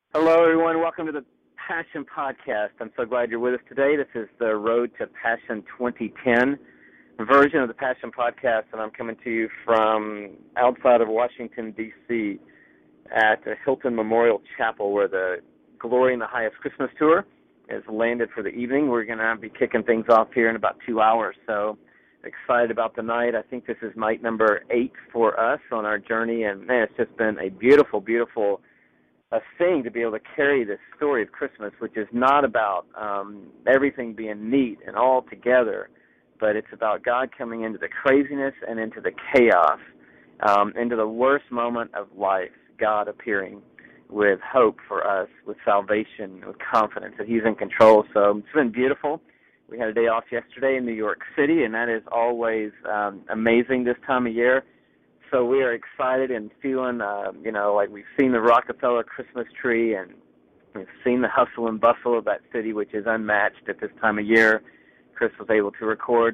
Hello, everyone. Welcome to the Passion Podcast. I'm so glad you're with us today. This is the Road to Passion 2010 version of the Passion Podcast, and I'm coming to you from outside of Washington, D.C. at the Hilton Memorial Chapel, where the Glory in the Highest Christmas Tour is landed for the evening. We're going to be kicking things off here in about 2 hours, so excited about the night. I think this is night number 8 for us on our journey, and man, it's just been a beautiful, beautiful thing to be able to carry this story of Christmas, which is not about everything being neat and all together, but it's about God coming into the craziness and into the chaos, into the worst moment of life, God appearing with hope for us, with salvation, with confidence that He's in control. So it's been beautiful. We had a day off yesterday in New York City, and that is always amazing this time of year. So we are excited and feeling, like we've seen the Rockefeller Christmas tree, and we've seen the hustle and bustle of that city, which is unmatched at this time of year. Chris was able to record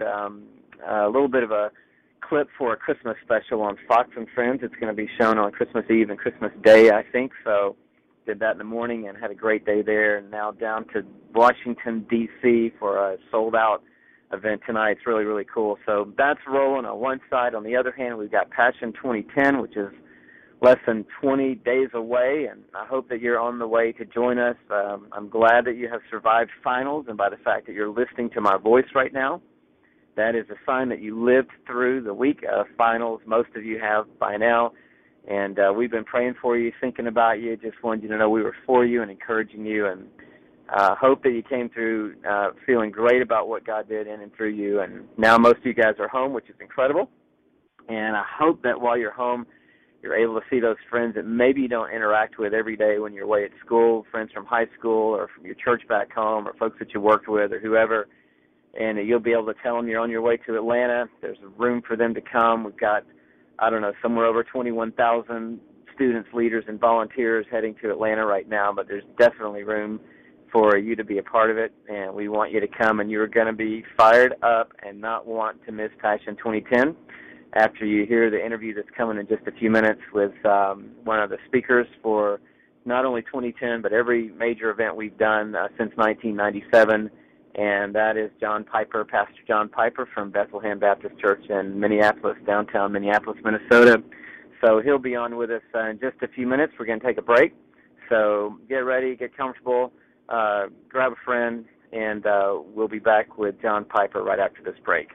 a little bit of a clip for a Christmas special on Fox and Friends. It's going to be shown on Christmas Eve and Christmas Day, I think. So did that in the morning and had a great day there. And now down to Washington, D.C. for a sold-out event tonight. It's really, really cool. So that's rolling on one side. On the other hand, we've got Passion 2010, which is less than 20 days away, and I hope that you're on the way to join us. I'm glad that you have survived finals, and by the fact that you're listening to my voice right now, that is a sign that you lived through the week of finals. Most of you have by now, and we've been praying for you, thinking about you, just wanted you to know we were for you and encouraging you, and hope that you came through feeling great about what God did in and through you. And now most of you guys are home, which is incredible. And I hope that while you're home, you're able to see those friends that maybe you don't interact with every day when you're away at school, friends from high school or from your church back home or folks that you worked with or whoever. And you'll be able to tell them you're on your way to Atlanta. There's room for them to come. We've got, somewhere over 21,000 students, leaders, and volunteers heading to Atlanta right now, but there's definitely room for you to be a part of it, and we want you to come, and you're going to be fired up and not want to miss Passion 2010 after you hear the interview that's coming in just a few minutes with one of the speakers for not only 2010 but every major event we've done since 1997, and that is John Piper, Pastor John Piper from Bethlehem Baptist Church in Minneapolis, downtown Minneapolis, Minnesota. So he'll be on with us in just a few minutes. We're going to take a break, so get ready, get comfortable. Grab a friend, and we'll be back with John Piper right after this break.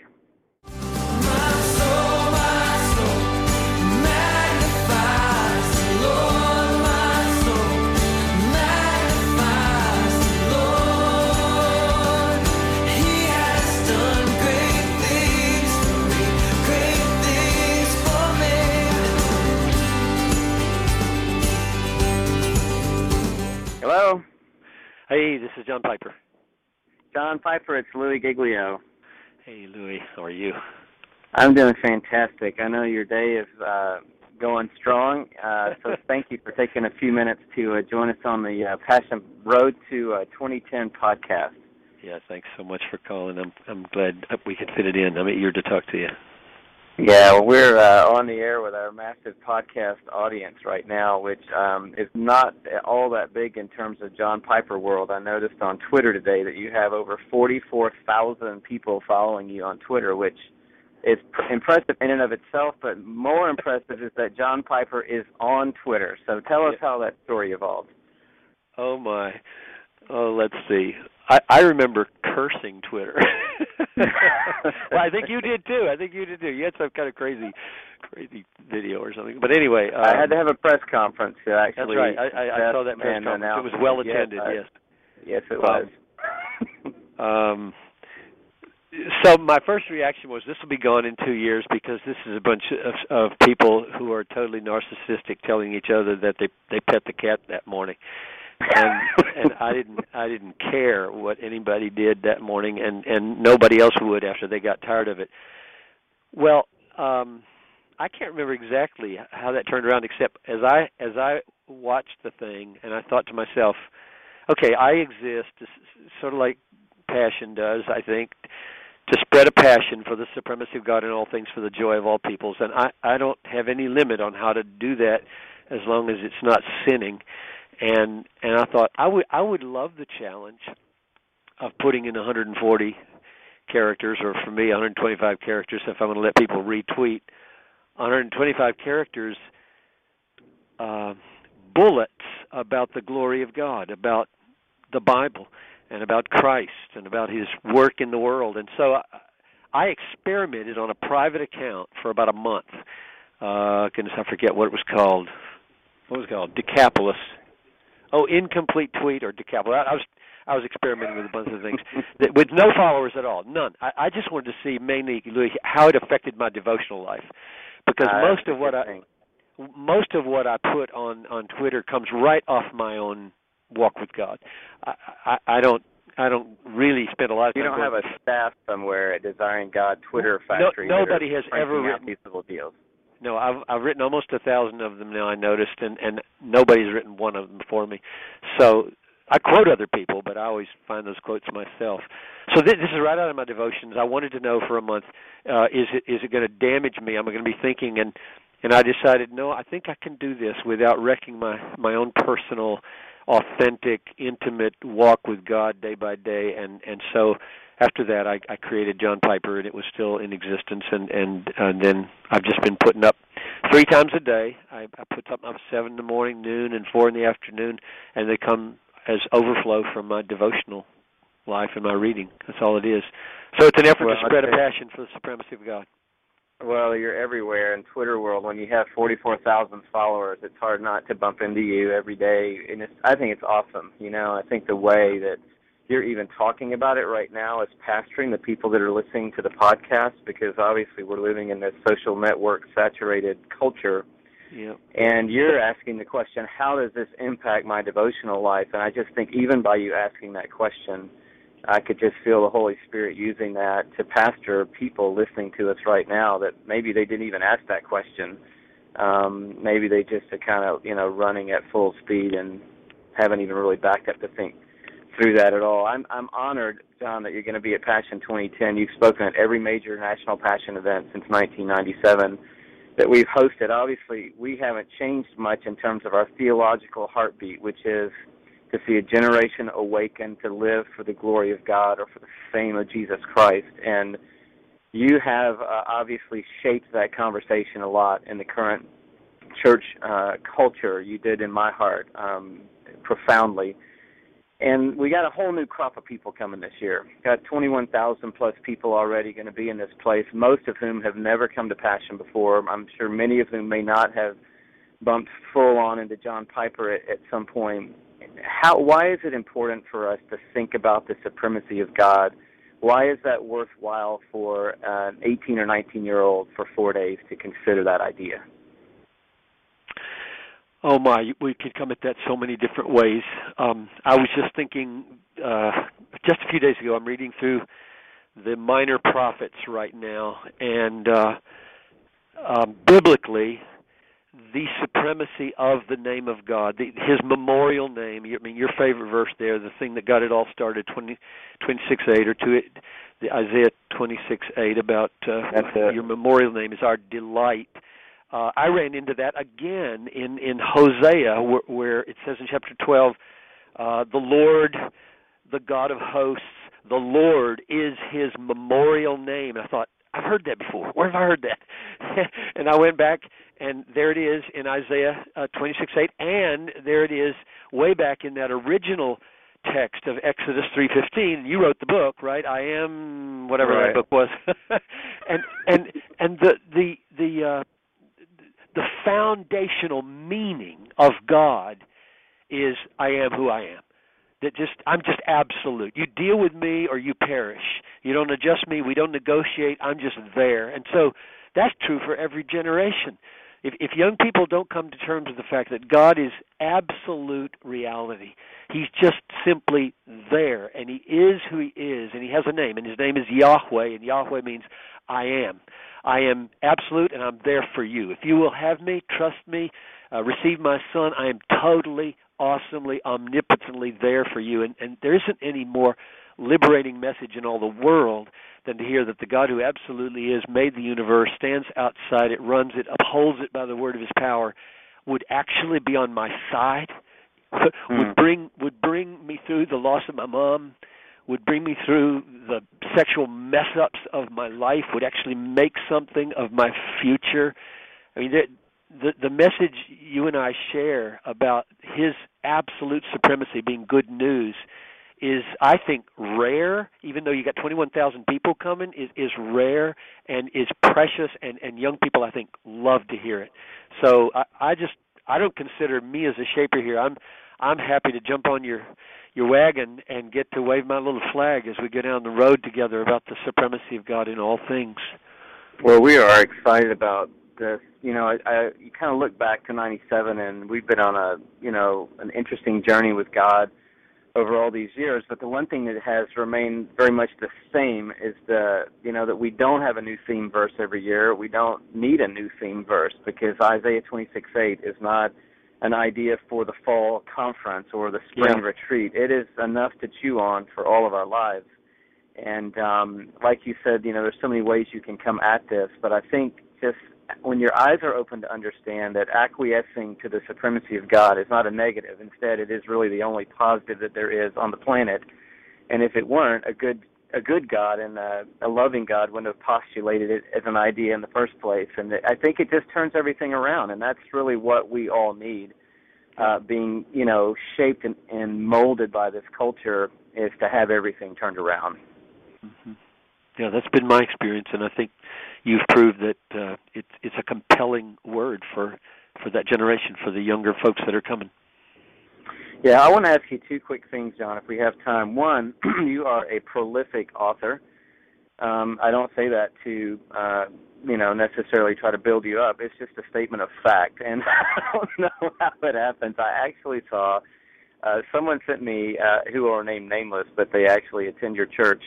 My soul, magnifies the Lord. My soul magnifies the Lord. He has done great things for me, great things for me. Hello? Hey, this is John Piper. John Piper, it's Louis Giglio. Hey, Louis, how are you? I'm doing fantastic. I know your day is going strong, so thank you for taking a few minutes to join us on the Passion Road to 2010 podcast. Yeah, thanks so much for calling. I'm glad we could fit it in. I'm eager to talk to you. Yeah, well, we're on the air with our massive podcast audience right now, which is not all that big in terms of John Piper world. I noticed on Twitter today that you have over 44,000 people following you on Twitter, which is impressive in and of itself, but more impressive is that John Piper is on Twitter. So tell us how that story evolved. Oh, my. Oh, let's see. I remember cursing Twitter. Well, I think you did too. You had some kind of crazy video or something. But anyway, I had to have a press conference to actually. That's right. I saw that press conference. It was well attended. Yes, it was. So my first reaction was, this will be gone in 2 years, because this is a bunch of people who are totally narcissistic, telling each other that they pet the cat that morning. And I didn't care what anybody did that morning, and nobody else would after they got tired of it. Well, I can't remember exactly how that turned around, except as I watched the thing, and I thought to myself, okay, I exist sort of like Passion does, I think, to spread a passion for the supremacy of God in all things for the joy of all peoples, and I don't have any limit on how to do that as long as it's not sinning. and I thought I would love the challenge of putting in 140 characters, or for me 125 characters if I'm going to let people retweet 125 characters, bullets about the glory of God, about the Bible, and about Christ, and about His work in the world. And so I experimented on a private account for about a month. Goodness, I forget what it was called. What was it called? Decapolis. Oh, Incomplete Tweet or Decapolis. I was experimenting with a bunch of things with no followers at all, none. I just wanted to see mainly, Louis, how it affected my devotional life, because most of what I put on Twitter comes right off my own walk with God. I don't really spend a lot of time. You don't have a staff somewhere at Desiring God Twitter factory. Nobody has ever written these little deals. No, I've written almost 1,000 of them now, I noticed, and nobody's written one of them for me. So I quote other people, but I always find those quotes myself. So this is right out of my devotions. I wanted to know for a month, is it going to damage me? Am I going to be thinking? And I decided, no, I think I can do this without wrecking my own personal, authentic, intimate walk with God day by day. And so after that, I created John Piper, and it was still in existence. And then I've just been putting up 3 times a day. I put something up 7 in the morning, noon, and 4 in the afternoon, and they come as overflow from my devotional life and my reading. That's all it is. So it's an effort to spread a passion for the supremacy of God. Well, you're everywhere in Twitter world. When you have 44,000 followers, it's hard not to bump into you every day. And I think it's awesome. You know, I think the way that you're even talking about it right now is pastoring the people that are listening to the podcast, because obviously we're living in this social network saturated culture. Yep. And you're asking the question, how does this impact my devotional life? And I just think even by you asking that question, I could just feel the Holy Spirit using that to pastor people listening to us right now that maybe they didn't even ask that question. Maybe they just are kind of, running at full speed and haven't even really backed up to think through that at all. I'm honored, John, that you're going to be at Passion 2010. You've spoken at every major national Passion event since 1997 that we've hosted. Obviously, we haven't changed much in terms of our theological heartbeat, which is to see a generation awaken to live for the glory of God or for the fame of Jesus Christ. And you have obviously shaped that conversation a lot in the current church culture. You did in my heart profoundly. And we got a whole new crop of people coming this year. Got 21,000 plus people already going to be in this place, most of whom have never come to Passion before. I'm sure many of whom may not have bumped full on into John Piper at some point. Why is it important for us to think about the supremacy of God? Why is that worthwhile for an 18 or 19-year-old for 4 days to consider that idea? Oh, my, we could come at that so many different ways. I was just thinking just a few days ago, I'm reading through the Minor Prophets right now, and biblically, the supremacy of the name of God, His memorial name. I mean, your favorite verse there, the thing that got it all started, 26:8 or Isaiah 26:8 about your memorial name is our delight. I ran into that again in Hosea, where it says in chapter 12, the Lord, the God of hosts, the Lord is His memorial name. And I thought, I've heard that before. Where have I heard that? And I went back, and there it is in Isaiah 26:8, and there it is way back in that original text of Exodus 3:15. You wrote the book, right? I am whatever right. That book was, and the foundational meaning of God is I am who I am. I'm just absolute. You deal with me or you perish. You don't adjust me. We don't negotiate. I'm just there. And so that's true for every generation. If young people don't come to terms with the fact that God is absolute reality, He's just simply there, and He is who He is, and He has a name, and His name is Yahweh, and Yahweh means I am. I am absolute, and I'm there for you. If you will have me, trust me, receive my Son, I am totally, awesomely, omnipotently there for you. And there isn't any more liberating message in all the world than to hear that the God who absolutely is, made the universe, stands outside it, runs it, upholds it by the word of His power, would actually be on my side would bring me through the loss of my mom, would bring me through the sexual mess ups of my life, would actually make something of my future. I mean, the message you and I share about his absolute supremacy being good news is, I think, rare. Even though you got 21,000 people coming, is rare and is precious, and young people, I think, love to hear it. So I don't consider me as a shaper here. I'm happy to jump on your wagon and get to wave my little flag as we go down the road together about the supremacy of God in all things. Well, we are excited about this. You know, you kind of look back to '97, and we've been on an interesting journey with God over all these years. But the one thing that has remained very much the same is that we don't have a new theme verse every year. We don't need a new theme verse, because Isaiah 26:8 is not an idea for the fall conference or the spring retreat. It is enough to chew on for all of our lives. And like you said, there's so many ways you can come at this, but I think just when your eyes are open to understand that acquiescing to the supremacy of God is not a negative. Instead, it is really the only positive that there is on the planet. And if it weren't, a good God and a loving God wouldn't have postulated it as an idea in the first place. And I think it just turns everything around, and that's really what we all need. Being, shaped and molded by this culture is to have everything turned around. Mm-hmm. Yeah, that's been my experience, and I think you've proved that it's a compelling word for that generation, for the younger folks that are coming. Yeah, I want to ask you two quick things, John, if we have time. One, you are a prolific author. I don't say that to, necessarily try to build you up. It's just a statement of fact, and I don't know how it happens. I actually saw someone sent me, who are named nameless, but they actually attend your church,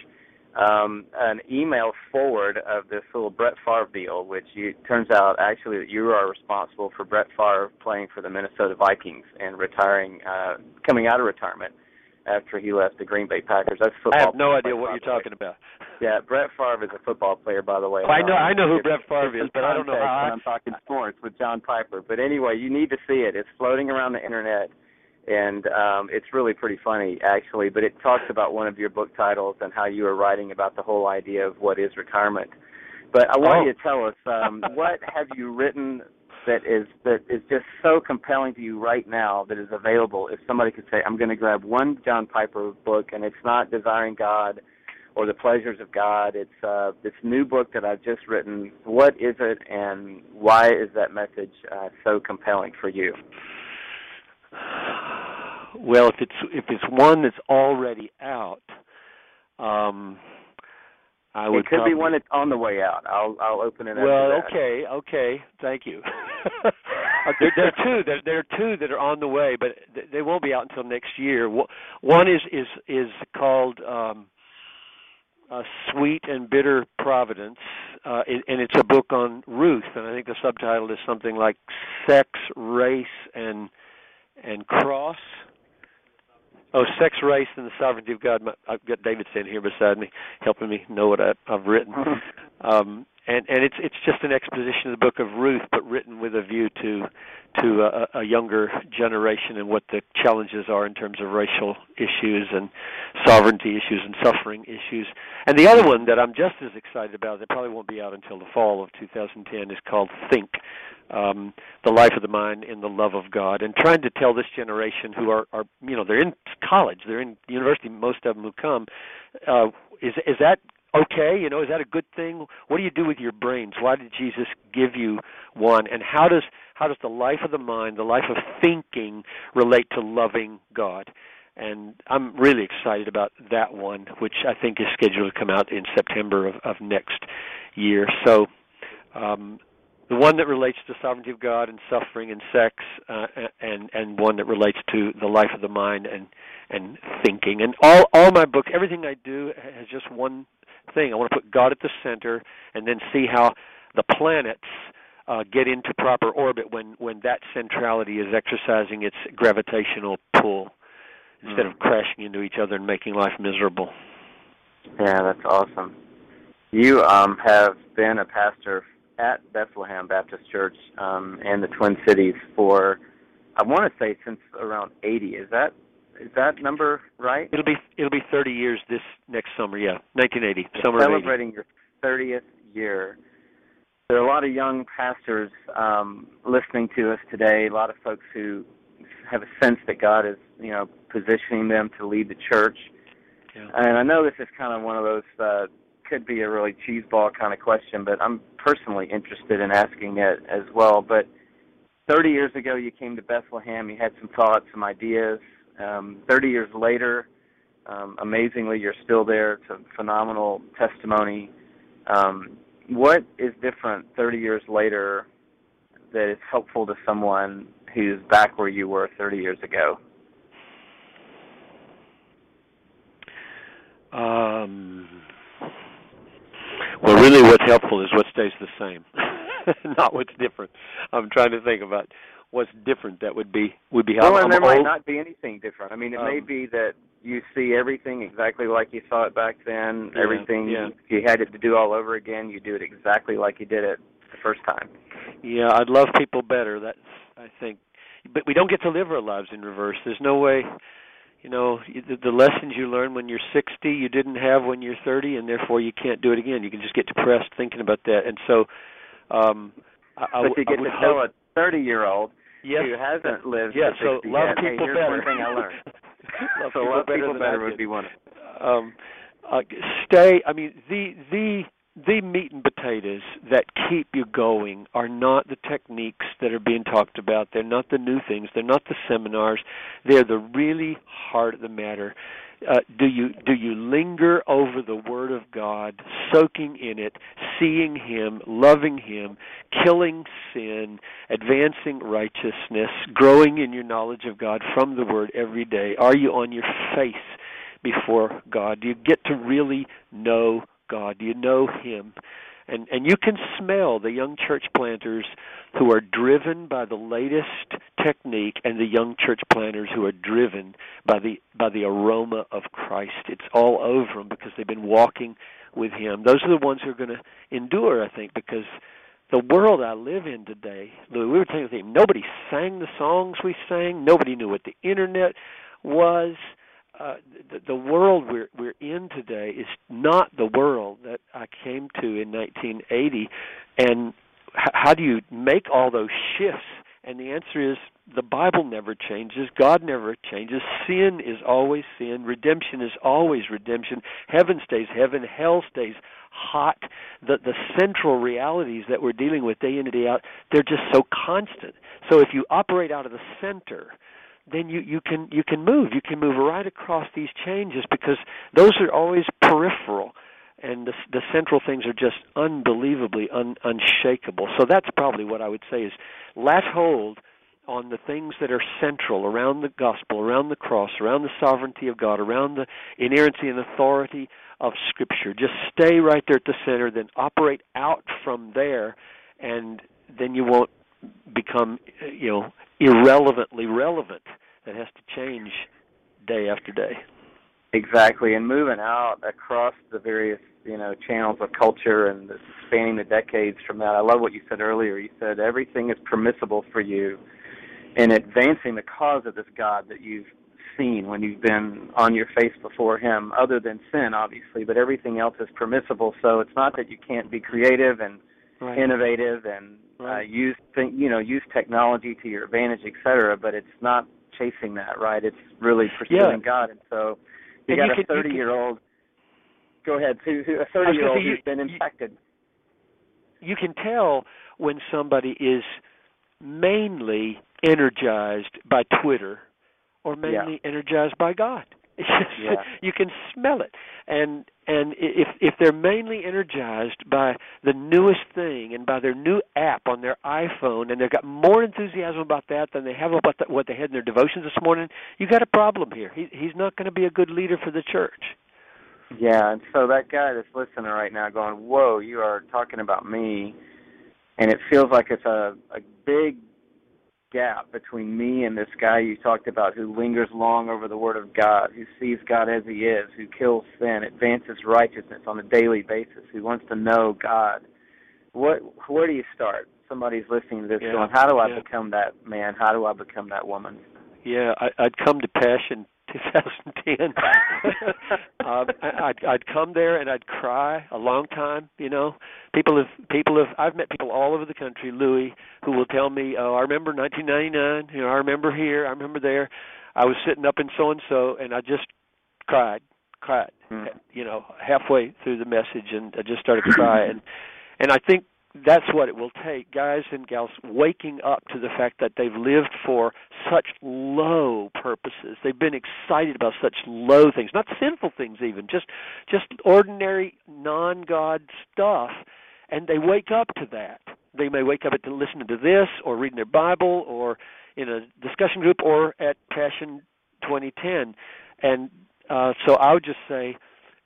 an email forward of this little Brett Favre deal, which turns out actually that you are responsible for Brett Favre playing for the Minnesota Vikings and retiring, coming out of retirement after he left the Green Bay Packers. That's football. I have no idea what you're talking about. Yeah, Brett Favre is a football player, by the way. I know who Brett Favre is, but I don't know how. I'm talking sports with John Piper. But anyway, you need to see it. It's floating around the internet, and it's really pretty funny, actually. But it talks about one of your book titles and how you were writing about the whole idea of what is retirement. But I want you to tell us, what have you written that is just so compelling to you right now that is available? If somebody could say, I'm going to grab one John Piper book, and it's not Desiring God or The Pleasures of God, it's this new book that I've just written. What is it, and why is that message so compelling for you? Well, if it's one that's already out, I would. It could be one that's on the way out. I'll open it up. Well, okay, thank you. There are two that are on the way, but they won't be out until next year. One is called Sweet and Bitter Providence, and it's a book on Ruth, and I think the subtitle is something like Sex, Race, and Cross. Oh, Sex, Race, and the Sovereignty of God. I've got David sitting here beside me, helping me know what I've written. And it's just an exposition of the book of Ruth, but written with a view to a younger generation and what the challenges are in terms of racial issues and sovereignty issues and suffering issues. And the other one that I'm just as excited about, that probably won't be out until the fall of 2010, is called Think, The Life of the Mind in the Love of God, and trying to tell this generation who are they're in college, they're in university, most of them who come, is that okay? Is that a good thing? What do you do with your brains? Why did Jesus give you one? And how does the life of the mind, the life of thinking, relate to loving God? And I'm really excited about that one, which I think is scheduled to come out in September of next year. So the one that relates to sovereignty of God and suffering and sex, and one that relates to the life of the mind and thinking. And all my books, everything I do has just one thing. I want to put God at the center and then see how the planets get into proper orbit when that centrality is exercising its gravitational pull instead of crashing into each other and making life miserable. Yeah, that's awesome. You have been a pastor at Bethlehem Baptist Church in the Twin Cities for I want to say since around 80. Is that number right? It'll be 30 years this next summer. Yeah, 1980, You're summer of 80. celebrating your 30th year. There are a lot of young pastors listening to us today. A lot of folks who have a sense that God is, positioning them to lead the church. Yeah. And I know this is kind of one of those could be a really cheeseball kind of question, but I'm personally interested in asking it as well. But 30 years ago, you came to Bethlehem. You had some thoughts, some ideas. 30 years later, amazingly, you're still there. It's a phenomenal testimony. What is different 30 years later that is helpful to someone who's back where you were 30 years ago? Well, really what's helpful is what stays the same, not what's different. I'm trying to think about what's different that would be helpful. Well, and there might not be anything different. I mean, it may be that you see everything exactly like you saw it back then. Yeah, everything, if you had it to do all over again, you do it exactly like you did it the first time. Yeah, I'd love people better. That's, I think. But we don't get to live our lives in reverse. There's no way. The lessons you learn when you're 60, you didn't have when you're 30, and therefore you can't do it again. You can just get depressed thinking about that. And so, but you get to tell a 30-year-old yes, who hasn't lived to 60 so love yet, people here's better. one thing I learned. love people better would be one. The meat and potatoes that keep you going are not the techniques that are being talked about. They're not the new things. They're not the seminars. They're the really heart of the matter. Do you linger over the Word of God, soaking in it, seeing Him, loving Him, killing sin, advancing righteousness, growing in your knowledge of God from the Word every day? Are you on your face before God? Do you get to really know God? Do you know Him? And you can smell the young church planters who are driven by the latest technique and the young church planters who are driven by the aroma of Christ. It's all over them because they've been walking with Him. Those are the ones who are going to endure, I think, because the world I live in today, Louis, we were talking about, nobody sang the songs we sang. Nobody knew what the Internet was. The world we're in today is not the world that I came to in 1980. And how do you make all those shifts? And the answer is the Bible never changes. God never changes. Sin is always sin. Redemption is always redemption. Heaven stays heaven. Hell stays hot. The central realities that we're dealing with day in and day out, they're just so constant. So if you operate out of the center, then you can move. You can move right across these changes because those are always peripheral, and the central things are just unbelievably unshakable. So that's probably what I would say is latch hold on the things that are central around the gospel, around the cross, around the sovereignty of God, around the inerrancy and authority of Scripture. Just stay right there at the center, then operate out from there, and then you won't become, irrelevantly relevant. That has to change day after day. Exactly, and moving out across the various, channels of culture and spanning the decades from that. I love what you said earlier. You said everything is permissible for you in advancing the cause of this God that you've seen when you've been on your face before Him, other than sin, obviously, but everything else is permissible. So it's not that you can't be creative and innovative and use technology to your advantage, et cetera, but it's not chasing that, right? It's really pursuing God. And so you got a 30-year-old. Go ahead. A 30-year-old who's been impacted. You can tell when somebody is mainly energized by Twitter or mainly energized by God. It's just, you can smell it. And if they're mainly energized by the newest thing and by their new app on their iPhone, and they've got more enthusiasm about that than they have about what they had in their devotions this morning, you got a problem here. He's not going to be a good leader for the church. Yeah, and so that guy that's listening right now going, whoa, you are talking about me, and it feels like it's a big gap between me and this guy you talked about who lingers long over the Word of God, who sees God as He is, who kills sin, advances righteousness on a daily basis, who wants to know God. Where do you start? somebody's listening to this going, how do I become that man? How do I become that woman? Yeah, I'd come to Passion 2010. I'd come there and I'd cry a long time. You know, I've met people all over the country, Louis, who will tell me, "Oh, I remember 1999. You know, I remember here. I remember there. I was sitting up in so and so, and I just cried. You know, halfway through the message, and I just started to cry. And I think that's what it will take, guys and gals, waking up to the fact that they've lived for such low purposes. They've been excited about such low things, not sinful things even, just ordinary non-God stuff, and they wake up to that. They may wake up to listening to this or reading their Bible or in a discussion group or at Passion 2010. And so I would just say,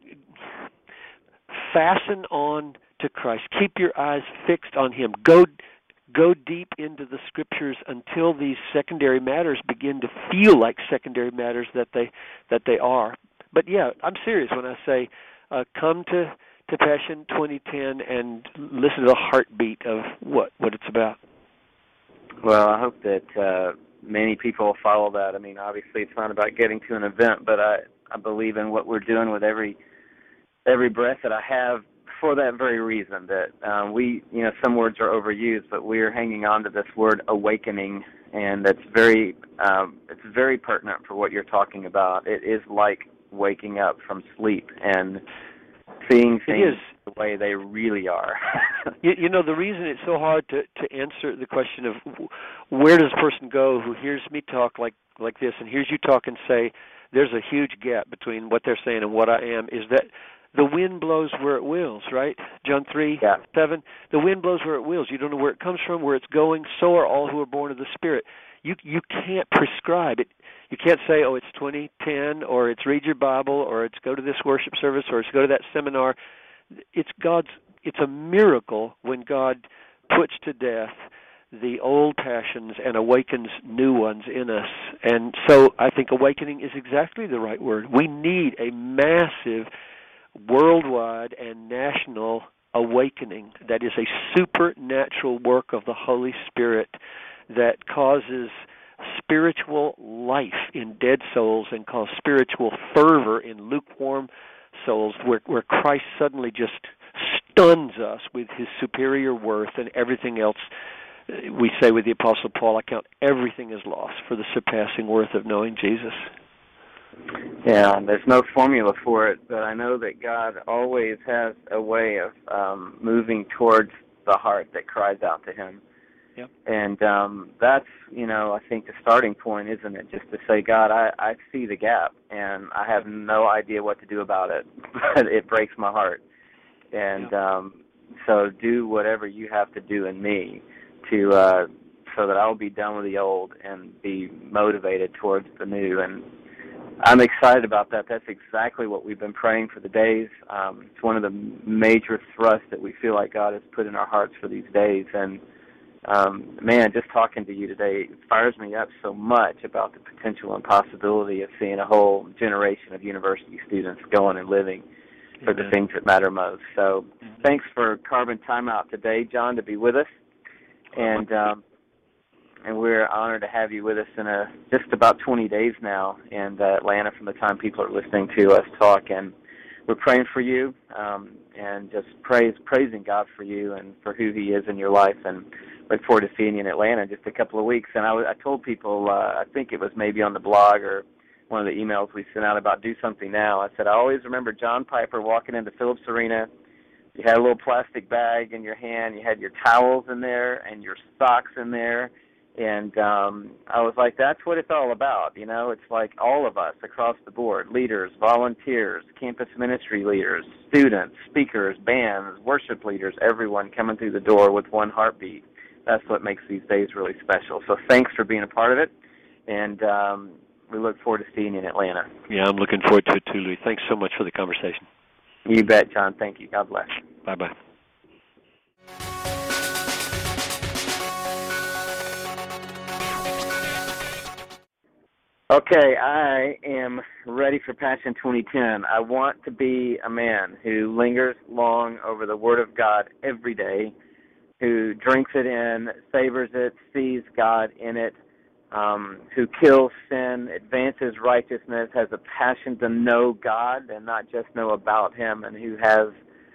fasten on to Christ. Keep your eyes fixed on Him. Go deep into the Scriptures until these secondary matters begin to feel like secondary matters that they are. But yeah, I'm serious when I say come to Passion 2010 and listen to the heartbeat of what it's about. Well, I hope that many people will follow that. I mean, obviously it's not about getting to an event, but I believe in what we're doing with every breath that I have, for that very reason, that some words are overused, but we're hanging on to this word awakening, and that's very pertinent for what you're talking about. It is like waking up from sleep and seeing things the way they really are. You know, the reason it's so hard to answer the question of where does a person go who hears me talk like this and hears you talk and say there's a huge gap between what they're saying and what I am, is that the wind blows where it wills, right? John 3:7. The wind blows where it wills. You don't know where it comes from, where it's going. So are all who are born of the Spirit. You can't prescribe it. You can't say, oh, it's 2010, or it's read your Bible, or it's go to this worship service, or it's go to that seminar. It's a miracle when God puts to death the old passions and awakens new ones in us. And so I think awakening is exactly the right word. We need a massive worldwide and national awakening that is a supernatural work of the Holy Spirit that causes spiritual life in dead souls and causes spiritual fervor in lukewarm souls, where Christ suddenly just stuns us with His superior worth, and everything else, we say with the Apostle Paul, I count everything as loss for the surpassing worth of knowing Jesus. Yeah, there's no formula for it, but I know that God always has a way of moving towards the heart that cries out to Him. Yep. And that's, I think the starting point, isn't it? Just to say, God, I see the gap, and I have no idea what to do about it, but it breaks my heart. And so do whatever you have to do in me to so that I'll be done with the old and be motivated towards the new. And I'm excited about that. That's exactly what we've been praying for the days. It's one of the major thrusts that we feel like God has put in our hearts for these days. And, man, just talking to you today fires me up so much about the potential and possibility of seeing a whole generation of university students going and living for the things that matter most. So thanks for carving time out today, John, to be with us. And we're honored to have you with us in just about 20 days now in Atlanta from the time people are listening to us talk. And we're praying for you and just praising God for you and for who He is in your life. And look forward to seeing you in Atlanta in just a couple of weeks. And I told people, I think it was maybe on the blog or one of the emails we sent out about Do Something Now. I said, I always remember John Piper walking into Phillips Arena. You had a little plastic bag in your hand. You had your towels in there and your socks in there. And I was like, that's what it's all about. It's like all of us across the board, leaders, volunteers, campus ministry leaders, students, speakers, bands, worship leaders, everyone coming through the door with one heartbeat. That's what makes these days really special. So thanks for being a part of it. And we look forward to seeing you in Atlanta. Yeah, I'm looking forward to it too, Louis. Thanks so much for the conversation. You bet, John. Thank you. God bless. Bye-bye. Okay, I am ready for Passion 2010. I want to be a man who lingers long over the Word of God every day, who drinks it in, savors it, sees God in it, who kills sin, advances righteousness, has a passion to know God and not just know about Him, and who has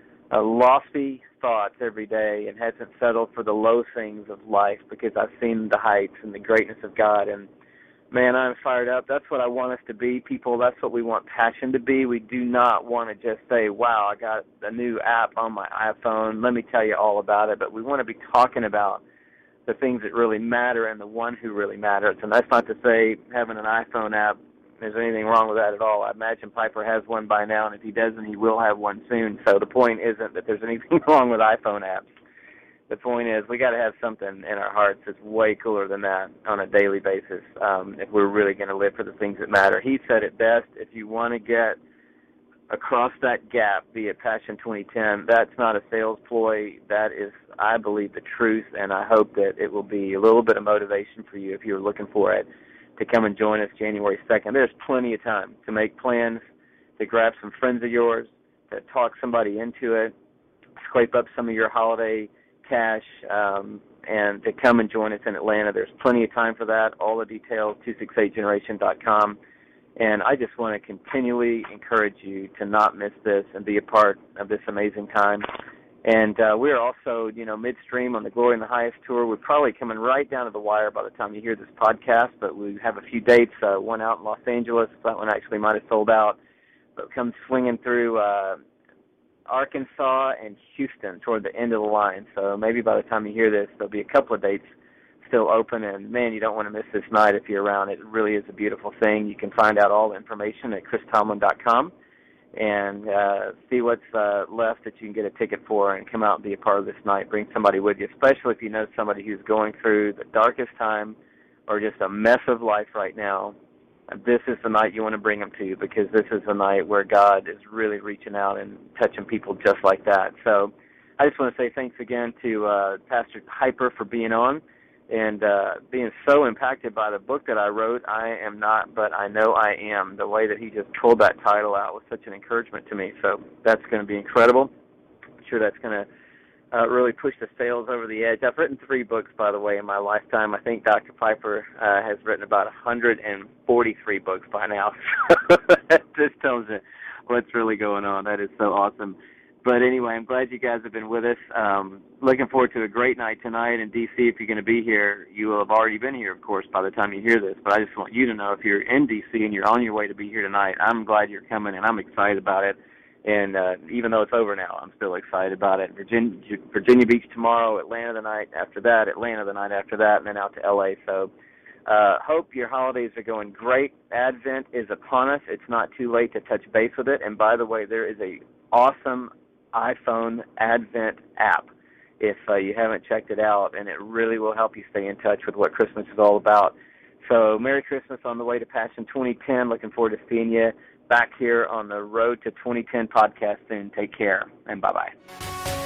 lofty thoughts every day and hasn't settled for the low things of life because I've seen the heights and the greatness of God. And man, I'm fired up. That's what I want us to be, people. That's what we want Passion to be. We do not want to just say, wow, I got a new app on my iPhone. Let me tell you all about it. But we want to be talking about the things that really matter and the one who really matters. And that's not to say having an iPhone app, there's anything wrong with that at all. I imagine Piper has one by now, and if he doesn't, he will have one soon. So the point isn't that there's anything wrong with iPhone apps. The point is we got to have something in our hearts that's way cooler than that on a daily basis if we're really going to live for the things that matter. He said it best, if you want to get across that gap, be it Passion 2010, that's not a sales ploy. That is, I believe, the truth, and I hope that it will be a little bit of motivation for you if you're looking for it to come and join us January 2nd. There's plenty of time to make plans, to grab some friends of yours, to talk somebody into it, scrape up some of your holiday cash, and to come and join us in Atlanta. There's plenty of time for that. All the details, 268generation.com. And I just want to continually encourage you to not miss this and be a part of this amazing time. And we are also, midstream on the Glory in the Highest tour. We're probably coming right down to the wire by the time you hear this podcast, but we have a few dates, one out in Los Angeles. That one actually might have sold out, but come swinging through Arkansas and Houston toward the end of the line. So maybe by the time you hear this, there'll be a couple of dates still open, and man, you don't want to miss this night if you're around. It really is a beautiful thing. You can find out all the information at christomlin.com and see what's left that you can get a ticket for and come out and be a part of this night. Bring somebody with you, especially if you know somebody who's going through the darkest time or just a mess of life right now. This is the night you want to bring them to, because this is the night where God is really reaching out and touching people just like that. So I just want to say thanks again to Pastor Piper for being on and being so impacted by the book that I wrote, I Am Not, But I Know I Am. The way that he just pulled that title out was such an encouragement to me. So that's going to be incredible. I'm sure that's going to really push the sales over the edge. I've written 3 books, by the way, in my lifetime. I think Dr. Piper has written about 143 books by now. So that just tells you what's really going on. That is so awesome. But anyway, I'm glad you guys have been with us. Looking forward to a great night tonight in D.C. If you're going to be here, you will have already been here, of course, by the time you hear this. But I just want you to know, if you're in D.C. and you're on your way to be here tonight, I'm glad you're coming, and I'm excited about it. And even though it's over now, I'm still excited about it. Virginia Beach tomorrow, Atlanta the night after that, Atlanta the night after that, and then out to L.A. So hope your holidays are going great. Advent is upon us. It's not too late to touch base with it. And by the way, there is a awesome iPhone Advent app if you haven't checked it out, and it really will help you stay in touch with what Christmas is all about. So Merry Christmas on the way to Passion 2010. Looking forward to seeing you back here on the Road to 2010 podcast soon. Take care, and bye-bye.